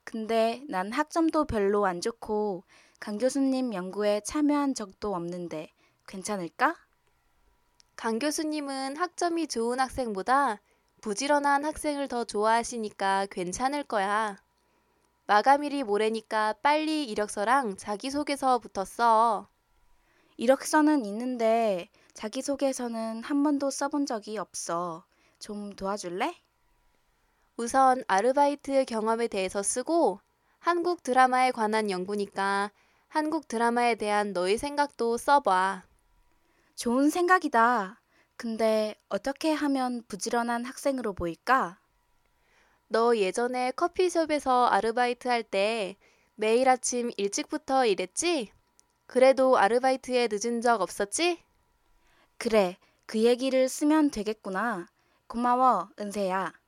근데 난 학점도 별로 안 좋고 강 교수님 연구에 참여한 적도 없는데 괜찮을까? 강 교수님은 학점이 좋은 학생보다 부지런한 학생을 더 좋아하시니까 괜찮을 거야. 마감일이 모레니까 빨리 이력서랑 자기소개서부터 써. 이력서는 있는데 자기소개서는 한 번도 써본 적이 없어. 좀 도와줄래? 우선 아르바이트 경험에 대해서 쓰고 한국 드라마에 관한 연구니까 한국 드라마에 대한 너의 생각도 써봐. 좋은 생각이다. 근데 어떻게 하면 부지런한 학생으로 보일까? 너 예전에 커피숍에서 아르바이트 할 때 매일 아침 일찍부터 일했지? 그래도 아르바이트에 늦은 적 없었지? 그래, 그 얘기를 쓰면 되겠구나. 고마워, 은세야.